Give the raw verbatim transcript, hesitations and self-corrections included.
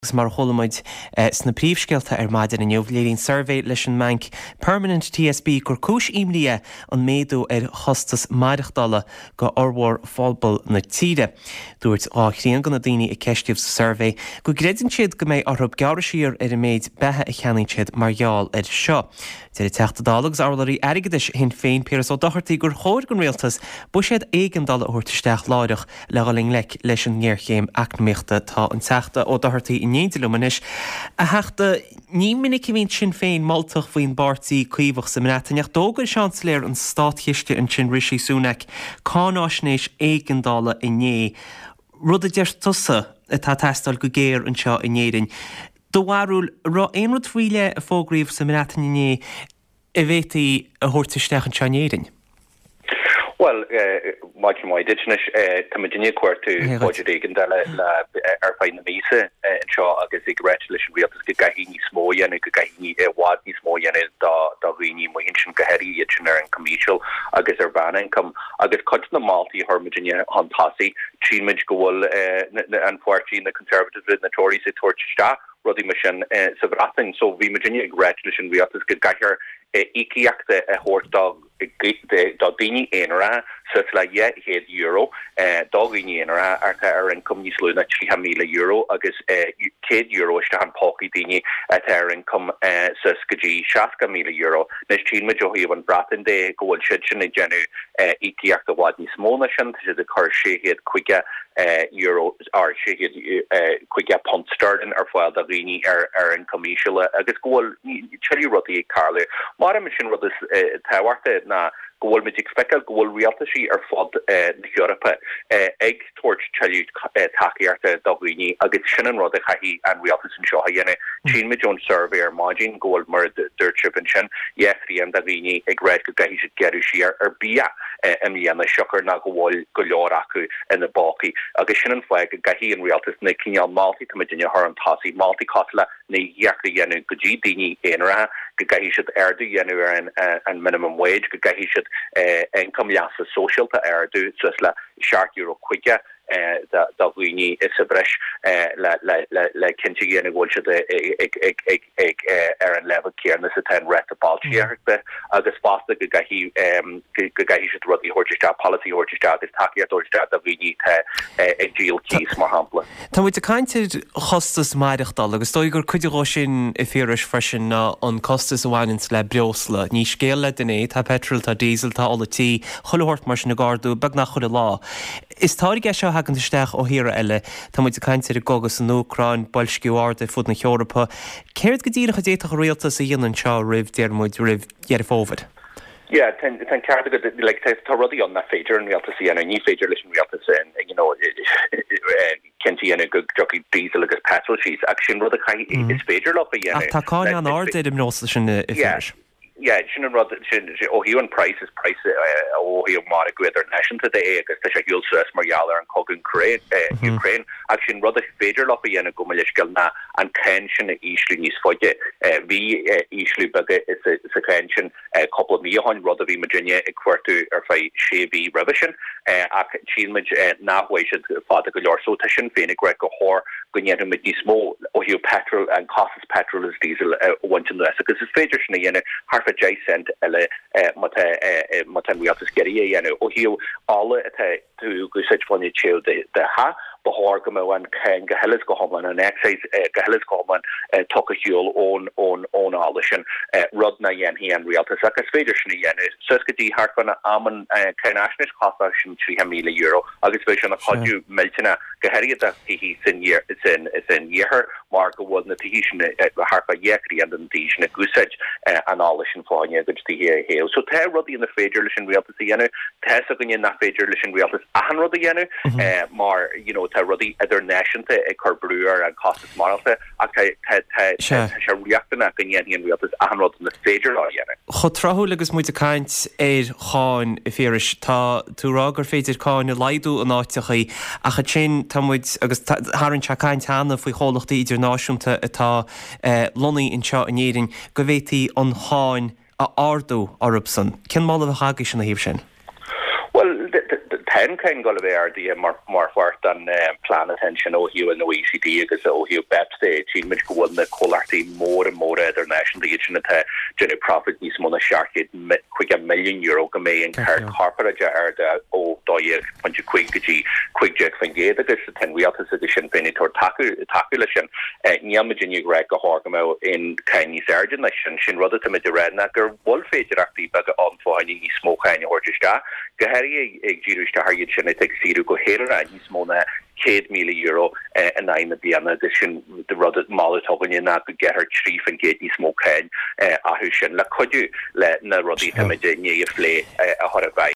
mar cholamuid sna príomhscéalta ar maidir in neomhlíonn survey leis an manc Permanent T S B gur cúis imlia an méadú ar chostas maireachtála go ormhór fábal na tíre. Dúirt áithríon gona daoine i ceistíobh sa survey go gréidann siad go méid orthb gearra sír ar a méid bethe i cheannaigh siad margheall ar seo. Deir i teachtadálagus arlaí aigeis hin féin Piers ó Doherty gur chóir gon réaltas bu siad éigen dal uirtisteach láireach le galing lec leis an ngéirchéim acnamíochta tá an teachta ó Doherty Néantilumanis a heachta ní minic i bhíonn sin féin maltach faoin bartaí cuimhach sa mnaitaineach dógan seansléir an státhiiste an sin Rishi Sunak cánáisnéis éigendála i nné. Rud a deir tusa atá teastal go géir an seo i néirin. Do bharúil rá éonrad fuile a fógríomh sa mnaitainí nné i bhétaí a thuirtisteach an seo néirin. Well, much more indigenous to Virginia quartu budget again that la are fine the visa and show agus congratulations we have to get hini small and get hini what is small and da da hini mo hinchin gaheri itchener and commercial agus urbana income agus cut the multi her Virginia on posse chimage goal and fortune the conservatives and the Tories it torch sta ruddy mission so nothing so we Virginia congratulations we have to get got here ikiakte a hort dog de dodini enra so la ye head euro uh dogini enra arta er income ni sluna three hundred euro agus kid euro stan poki dini at er income uh suskaji shaska mil euro nes chin majohi one bratin de go shitchen genu ikiakte wadni small nation to the car shehead quicker uh euro or shehead uh quicker punt starting or file dogini er er income ishla agus go chili roti carle Mara mission with this uh, tawarte na goal magic speckle goal reality or fod uh, the Europe uh, egg torch chalut uh, takiarte dogini agit shinan rod hahi and reality in shohayene chin me John survey or margin goal mer dirt chip and shin yes the end dogini egg red go he should get a share or bia emliana shocker na goal goloraku and the balky agit shinan flag gahi in reality na kinya multi comedian haran tasi multi kotla ne yakli yenu guji dini enra gahi should erdu yenu and and minimum wage gahi should Uh, income yas social to erdu so la shark euro quicker uh, da da we need is a brush uh, la la la la kinchi and go to the eg eg eg eg er and level care and this ten ret the ball here but agus fast the guy he um guy he should run the horchester policy horchester this taki at horchester that we need to a deal keys more humble Tá with the kind of hostas maireachtal agus dó gur cuidirrá sin i féris freisin na an costas bhhainn le breosla ní scéile den é tá petrol tá diesel tá olatí chollhort mar na gardú bag nach chud lá Is táirigh e seo hagann isteach ó híre eile tá muid a caiintear gogus an Ucrain bolsciúir de fud na Eorpa. Céird go dtíra chu déach réaltas a dhéanann seo ribh dearmid ribh dhearh fómhad? Yeah, ten ten card like to ruddy on that feature and we have to see any feature listen we have to say you know Kenty and a good jockey diesel like petrol she's action rather high is feature up again. Ta kan an orde dem nosin yeah. Yeah, shouldn't rather should oh he on prices price oh he mar greater nation today because the you'll stress Mariala and Cogan Ukraine Ukraine actually rather fader up again go malishkalna and tension easily is for you we easily but it's a it's a tension a couple of million rather be Virginia a quarter or five shavy revision uh change now way should father go your so tension fene greg or gonya with these small oh you petrol and costs petrol is diesel one to the because it's fader in half adjacent ele mata mata we have to get you know oh you all it to go such funny chill the the ha behor go and can gahelis go home and exercise gahelis go home and talk a fuel on on on allishin rudna yen he and real to sakas federation yen suskadi harfana amon can national cost action three hundred euro agus vision of how you meltina gaheri that he in year it's in it's in year mark was the petition harfa yekri and the petition gusage and allishin for you good to hear here so te ruddy in the federation real to see you know tesa in that federation real to a ruddy you know more you know ta ruddy other nation te e carbruer and cost small te okay te te te reacting at the end real to a ruddy in the federation you know Chotrahu agus muid a kaint er cháin i féris tá tú rágur féidir cáin i laidú an áitichaí a cha sin tá muid agus harann se kaint hána faoi chólachtaí idir náisiúnta atá lonaí in seo in éirin go bhhétaí an cháin a ardú orubsan. Cin mála a hágaí sin na híb sin? Well, pen ken go the mar marfart an plan attention o hiú an O E C D agus o hiú bepste tí mit go na cholarty more and more international te genne profit ní mona sharkid quick a million euro go mé in car corporate er o doir punch quick g quick jet fan ge agus ten we office edition fini tor taku takulation niamagin greg go horgamo in Chinese sergeant nation sin rudder to mid red na gur wolf active bag on finding smoke any or just that gahari ag jirush to hargit sin take siru go here and he's mona eight million euro and nine at the end edition the rudder molotov na could get her chief and get these smoke hen a hushin la could you let na ruddy to mid ni flay a hot